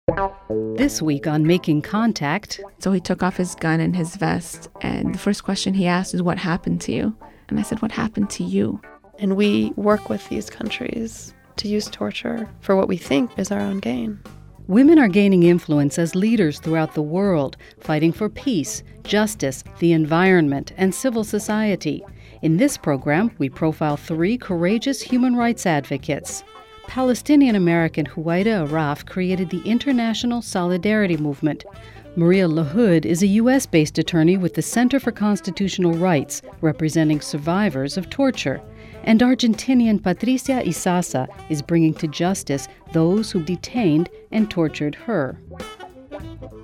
This week on Making Contact. So he took off his gun and his vest, and the first question he asked is, "What happened to you?" And I said, "What happened to you?" And we work with these countries to use torture for what we think is our own gain. Women are gaining influence as leaders throughout the world, fighting for peace, justice, the environment, and civil society. In this program, we profile 3 courageous human rights advocates. Palestinian-American Huwaida Araf created the International Solidarity Movement. Maria LaHood is a U.S.-based attorney with the Center for Constitutional Rights, representing survivors of torture. And Argentinian Patricia Isasa is bringing to justice those who detained and tortured her.